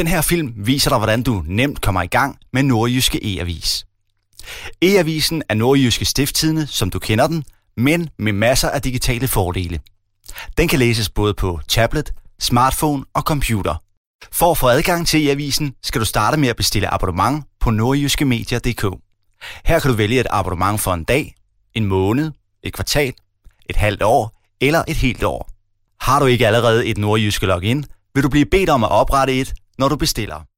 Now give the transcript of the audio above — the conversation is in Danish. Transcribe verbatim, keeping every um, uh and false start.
Den her film viser dig, hvordan du nemt kommer i gang med Nordjyske E-avis. E-avisen er Nordjyske Stiftstidende, som du kender den, men med masser af digitale fordele. Den kan læses både på tablet, smartphone og computer. For at få adgang til E-avisen, skal du starte med at bestille abonnement på nordjyskemedier punktum d k. Her kan du vælge et abonnement for en dag, en måned, et kvartal, et halvt år eller et helt år. Har du ikke allerede et Nordjyske login, vil du blive bedt om at oprette et, når du bestiller.